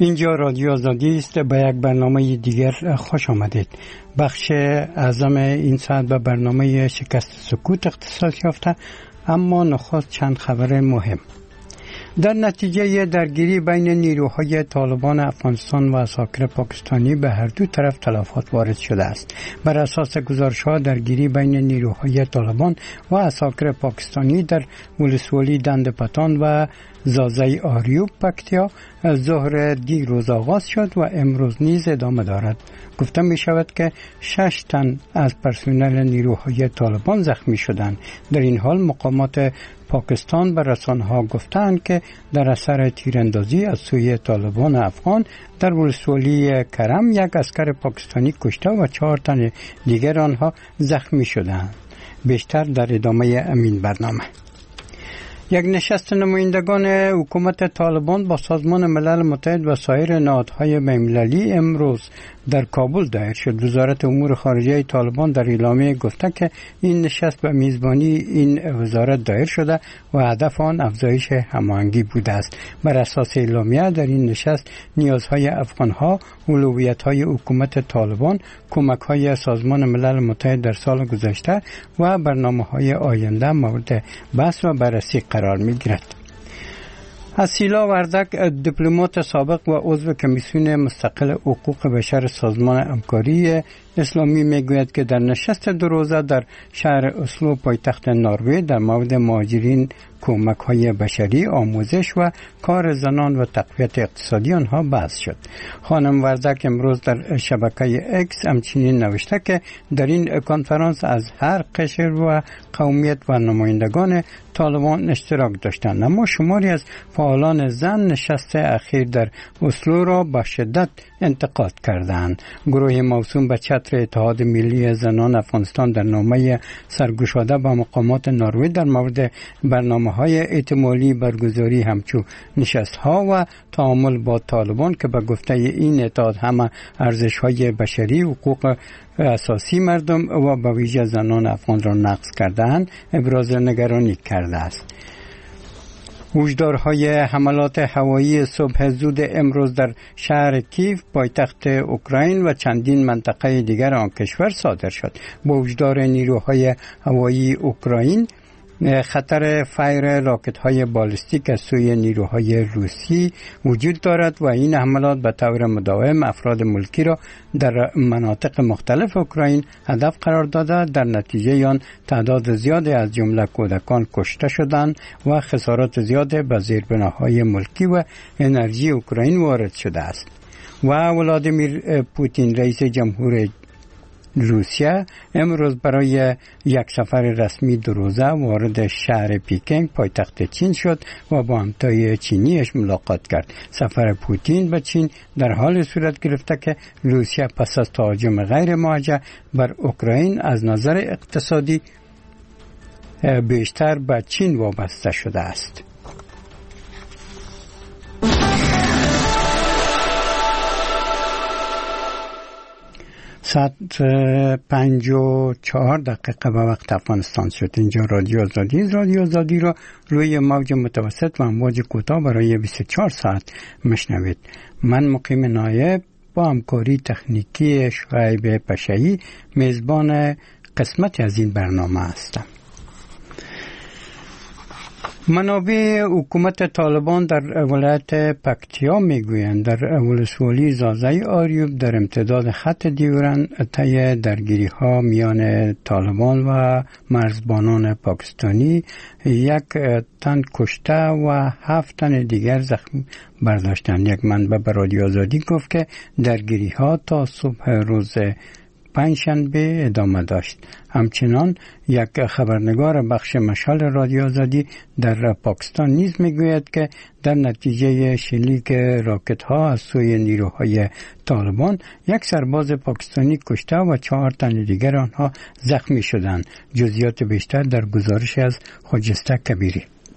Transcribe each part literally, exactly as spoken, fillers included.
اینجا رادیو آزادی است. به یک برنامه دیگر خوش آمدید. بخش اعظم این ساعت به برنامه شکست سکوت اختصاص یافته، اما نخست چند خبر مهم. در نتیجه درگیری بین نیروهای طالبان افغانستان و عساکر پاکستانی به هر دو طرف تلفات وارد شده است. بر اساس گزارش‌ها درگیری بین نیروهای طالبان و عساکر پاکستانی در ولسوالی دندپتان و زازای آریوب پکتیا ظهر دیروز آغاز شد و امروز نیز ادامه دارد. گفته می شود که شش تن از پرسنل نیروهای طالبان زخمی شدند. در این حال مقامات پاکستان به رسانه‌ها گفتند که در اثر تیراندازی از سوی طالبان افغان در ولسوالی کرم یک عسکر پاکستانی کشته و چهار تن دیگر آنها زخمی شدند. بیشتر در ادامه امین برنامه. یک نشست نمایندگان حکومت طالبان با سازمان ملل متحد و سایر نهادهای بین‌المللی امروز در کابل دایر شد. وزارت امور خارجه طالبان در اعلامیه گفته که این نشست به میزبانی این وزارت دایر شده و هدف آن افزایش هماهنگی بوده است. بر اساس اعلامیه در این نشست نیازهای افغانها، اولویت‌های حکومت طالبان، کمک‌های سازمان ملل متحد در سال گذشته و برنامه‌های آینده مورد بحث و بررسی قرار می‌گیرد. اسیلا وردک، دیپلمات سابق و عضو کمیسیون مستقل حقوق بشر سازمان همکاری اسلامی میگوید که در نشست دو روزه در شهر اسلو پایتخت نروژ در مورد مهاجرین، کمک‌های بشری، آموزش و کار زنان و تقویت اقتصادی آنها بحث شد. خانم وردک امروز در شبکه اکس همچنین نوشته که در این کنفرانس از هر قشر و قومیت و نمایندگان طالبان اشتراک داشتند، اما شماری از فعالان زن نشست اخیر در اسلو را با شدت انتقاد کردند. گروه موسوم به چتر اتحاد ملی زنان افغانستان در نامه سرگشاده به مقامات نروژ در مورد برنامه‌های احتمالی برگزاری همچون نشست‌ها و تعامل با طالبان که به گفته این اتحاد همه ارزش‌های بشری، حقوق اساسی مردم و به ویژه زنان افغان را نقض کرده‌اند، ابراز نگرانی کرده است. هشدارهای حملات هوایی صبح زود امروز در شهر کیف پایتخت اوکراین و چندین منطقه دیگر آن کشور صادر شد. با هشدار نیروهای هوایی اوکراین خطر فایر راکت‌های بالستیک از سوی نیروهای روسی وجود دارد و این حملات به طور مداوم افراد ملکی را در مناطق مختلف اوکراین هدف قرار داده. در نتیجه آن تعداد زیادی از جمله کودکان کشته شدند و خسارات زیادی به زیربناهای ملکی و انرژی اوکراین وارد شده است. و ولادیمیر پوتین رئیس جمهور روسیه امروز برای یک سفر رسمی دو روزه وارد شهر پکین پایتخت چین شد و با همتای چینیش ملاقات کرد. سفر پوتین به چین در حال صورت گرفته که روسیه پس از تهاجم غیر موجه بر اوکراین از نظر اقتصادی بیشتر به چین وابسته شده است. ساعت پنج و چهار دقیقه به وقت افغانستان شد. اینجا رادیو آزادی رادیو آزادی را روی موج متوسط و امواج کوتاه برای بیست و چهار ساعت مشنوید. من مقیم نایب با همکاری تکنیکی شعیب پشایی میزبان قسمتی از این برنامه هستم. منابع حکومت طالبان در ولایت پکتیا میگویند در ولسوالی زازای آریوب در امتداد خط دیورن طی درگیری ها میان طالبان و مرزبانان پاکستانی یک تن کشته و هفت تن دیگر زخمی برداشتند. یک منبع به رادیو آزادی گفت که درگیری ها تا صبح روز پنجشنبه ادامه داشت. همچنان یک خبرنگار بخش مشال رادیو آزادی در پاکستان نیز میگوید که در نتیجه شلیک راکت ها از سوی نیروهای طالبان یک سرباز پاکستانی کشته و چهار تن دیگر آنها زخمی شدند. جزئیات بیشتر در گزارش از خجسته کبیری.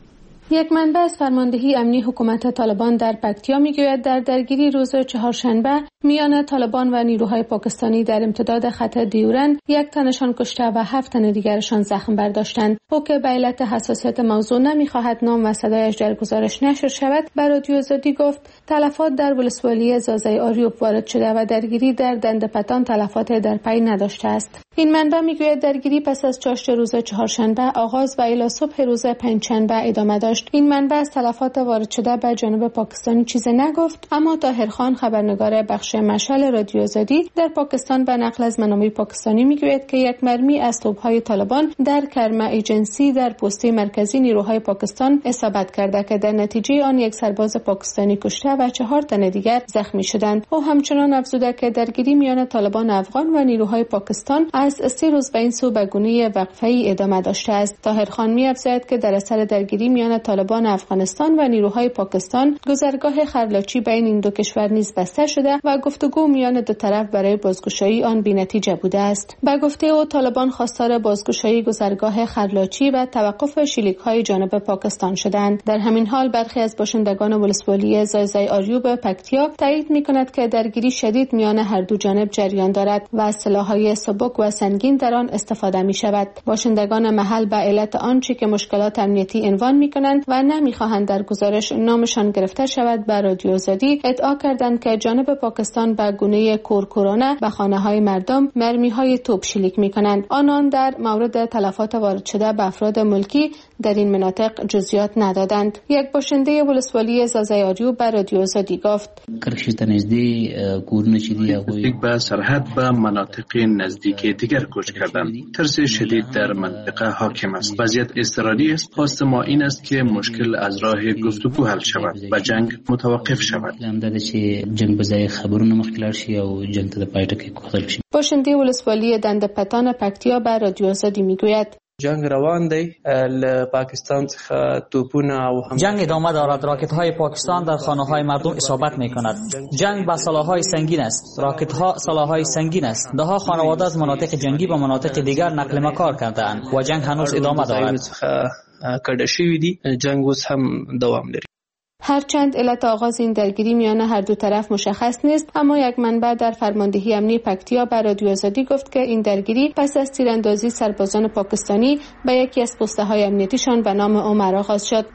یک منبع از فرماندهی امنی حکومت طالبان در پکتیا میگوید در درگیری روز چهارشنبه میان طالبان و نیروهای پاکستانی در امتداد خط دیورن یک تنشان کشته و هفت تن دیگرشان زخم برداشتند. او که به علت حساسیت موضوع نمیخواهد نام و صدایش در گزارش نشر شود، به رادیو آزادی گفت تلفات در ولسوالی زازای آریوب وارد شده و درگیری در دندپتان تلفات در پی نداشته است. این منبع میگوید درگیری پس از چاشت روز چهارشنبه آغاز و الی صبح روز پنجشنبه ادامه داشت. این منبع از تلفات وارد شده به جانب پاکستانی چیزی نگفت، اما طاهر خان خبرنگار بخش مشعل رادیو آزادی در پاکستان به نقل از منابع پاکستانی میگوید که یک مرمی از توپ‌های طالبان در کرما ایجنسی در پسته مرکزی نیروهای پاکستان اصابت کرده که در نتیجه آن یک سرباز پاکستانی کشته و چهار تن دیگر زخمی شدند. او همچنان افزوده که درگیری میان طالبان افغان و نیروهای پاکستان از سه روز به این سو به گونه وقفه‌ای ادامه داشته است. طاهر خان می‌افزاید که در اثر درگیری میان طالبان افغانستان و نیروهای پاکستان گذرگاه خرلاچی بین این دو کشور نیز بسته شده و گفتگو میان دو طرف برای بازگشایی آن بی‌نتیجه بوده است. به گفته او طالبان خواستار بازگشایی گذرگاه خرلاچی و توقف شلیک‌های جانب پاکستان شدند. در همین حال برخی از باشندگان ولسوالی زازای آریوب پکتیا تایید می‌کند که درگیری شدید میان هر دو جانب جریان دارد و از سلاح‌های سبک و سنگین در آن استفاده می‌شود. باشندگان محل به علت آنچه که مشکلات امنیتی عنوان می‌کنند و نمی‌خواهند در گزارش نامشان گرفته شود به رادیو آزادی ادعا کردند که جانب پاکستان به گونه کورکورانه به خانه‌های مردم مرمی‌های توپ شلیک می‌کنند. آنان در مورد تلفات وارد شده به افراد ملکی در این مناطق جزئیات ندادند. یک باشنده ولسوالی زازای آریوب به رادیو آزادی گفت: نزدیک به سرحد به مناطق نزدیک دیگر کوچ کردند. ترس شدید در منطقه حاکم است. وضعیت اضطراری است. خواست ما این است که مشکل از راه گفتگو حل شود و جنگ متوقف شود. باشنده ولسوالی دندپتان پکتیا به رادیو آزادی میگوید: جنگ روان دی ل پاکستان څخه توپونه او هم جنگ ادامه دارد. راکت های پاکستان در خانه های مردم اصابت می کند. جنگ با سلاح های سنگین است. راکت ها سلاح های سنگین است. ده ها خانواده از مناطق جنگی به مناطق دیگر نقل مکان کرده‌اند و جنگ هنوز ادامه دارد. کډه شوی دی. جنگ اوس هم دوام لري. هرچند علت آغاز این درگیری میان هر دو طرف مشخص نیست، اما یک منبع در فرماندهی امنی پکتیا به رادیو آزادی گفت که این درگیری پس از تیراندازی سربازان پاکستانی به یکی از پست‌های امنیتیشان به نام عمر آغاز شد.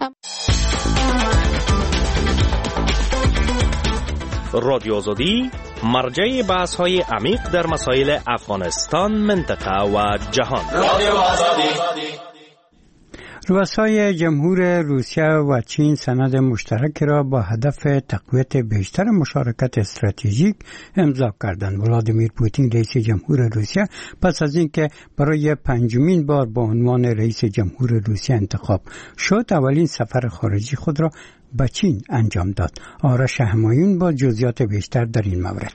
رادیو آزادی مرجع بحث‌های عمیق در مسائل افغانستان، منطقه و جهان. رادیو آزادی. رؤسای جمهور روسیه و چین سند مشترک را با هدف تقویت بیشتر مشارکت استراتژیک امضا کردند. ولادیمیر پوتین رئیس جمهور روسیه پس از اینکه برای پنجمین بار با عنوان رئیس جمهور روسیه انتخاب شد، اولین سفر خارجی خود را به چین انجام داد. آرش همایون با جزئیات بیشتر در این مورد.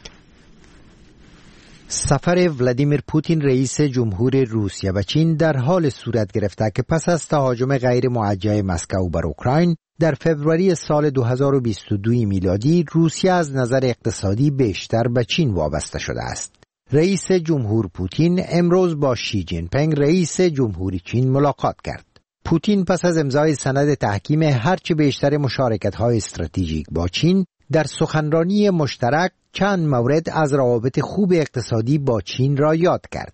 سفر ولادیمیر پوتین رئیس جمهور روسیه و چین در حال صورت گرفته که پس از تهاجم غیر موجه مسکو بر اوکراین در فوریه سال دو هزار و بیست و دو میلادی، روسیه از نظر اقتصادی بیشتر به چین وابسته شده است. رئیس جمهور پوتین امروز با شی جین پینگ رئیس جمهوری چین ملاقات کرد. پوتین پس از امضای سند تحکیم هرچه بیشتر مشارکت‌های استراتژیک با چین در سخنرانی مشترک چند مورد از روابط خوب اقتصادی با چین را یاد کرد.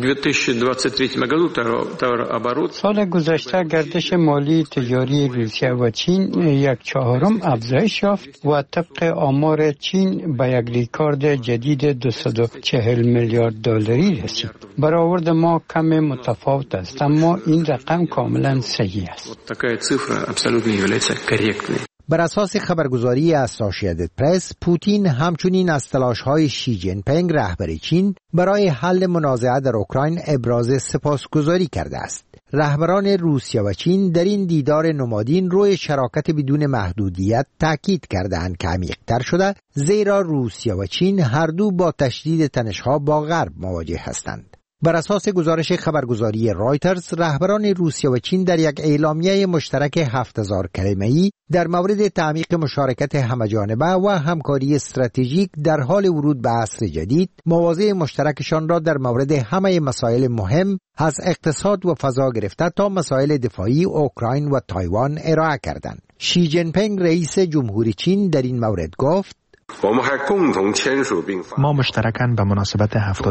سال گذشته گردش مالی تجاری روسیه و چین یک چهارم افزایش یافت و طبق آمار چین به یک ریکارد جدید دویست و چهل میلیارد دلاری رسید. برآورد ما کم متفاوت است، اما این رقم کاملا صحیح است. بر اساس خبرگزاری اسوسییتد پرس، پوتین همچنین از تلاش‌های شی جین پینگ رهبر چین برای حل منازعه در اوکراین ابراز سپاسگزاری کرده است. رهبران روسیه و چین در این دیدار نمادین روی شراکت بدون محدودیت تاکید کردند که عمیق‌تر شده، زیرا روسیه و چین هر دو با تشدید تنش‌ها با غرب مواجه هستند. بر اساس گزارش خبرگزاری رایترز، رهبران روسیه و چین در یک اعلامیه مشترک هفت هزار کلمه‌ای در مورد تعمیق مشارکت همه‌جانبه و همکاری استراتژیک در حال ورود به عصر جدید، مواضع مشترکشان را در مورد همه مسائل مهم از اقتصاد و فضا گرفته تا مسائل دفاعی اوکراین و تایوان ارائه کردند. شی جین پینگ رئیس جمهوری چین در این مورد گفت: ما مشترکاً به مناسبت هفتاد